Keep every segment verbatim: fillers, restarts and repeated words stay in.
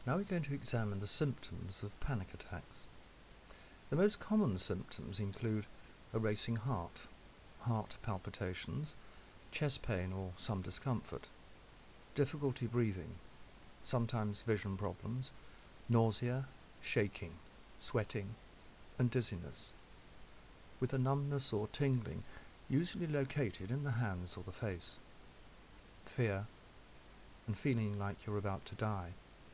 Now we're going to examine the symptoms of panic attacks. The most common symptoms include a racing heart, heart palpitations, chest pain or some discomfort, difficulty breathing, sometimes vision problems, nausea, shaking, sweating, and dizziness, with a numbness or tingling usually located in the hands or the face, fear, and feeling like you're about to die.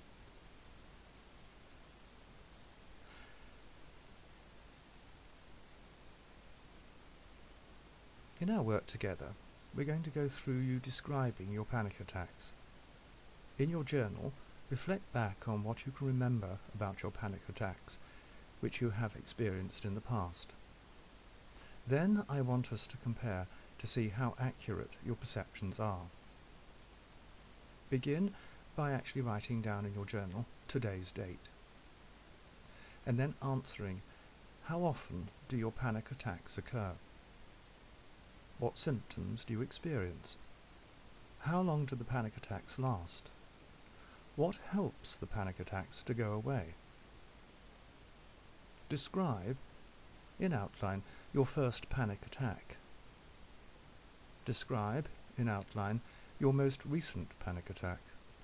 In our work together, we're going to go through you describing your panic attacks. In your journal, reflect back on what you can remember about your panic attacks, which you have experienced in the past. Then I want us to compare to see how accurate your perceptions are. Begin by actually writing down in your journal today's date, and then answering, how often do your panic attacks occur? What symptoms do you experience? How long do the panic attacks last? What helps the panic attacks to go away? Describe, in outline, your first panic attack. Describe, in outline, your most recent panic attack.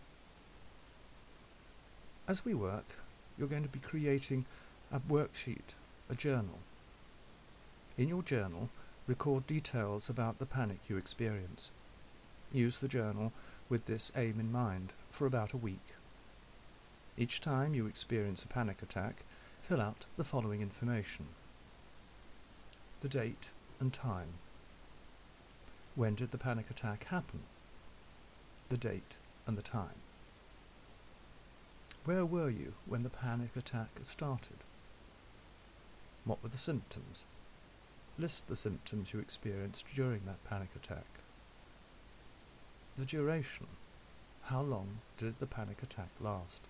As we work, you're going to be creating a worksheet, a journal. In your journal, record details about the panic you experience. Use the journal with this aim in mind for about a week. Each time you experience a panic attack, fill out the following information: the date and time. When did the panic attack happen? The date and the time. Where were you when the panic attack started? What were the symptoms? List the symptoms you experienced during that panic attack. The duration. How long did the panic attack last?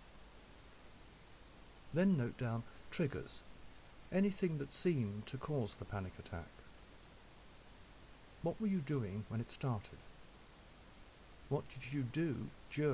Then note down triggers, anything that seemed to cause the panic attack. What were you doing when it started? What did you do during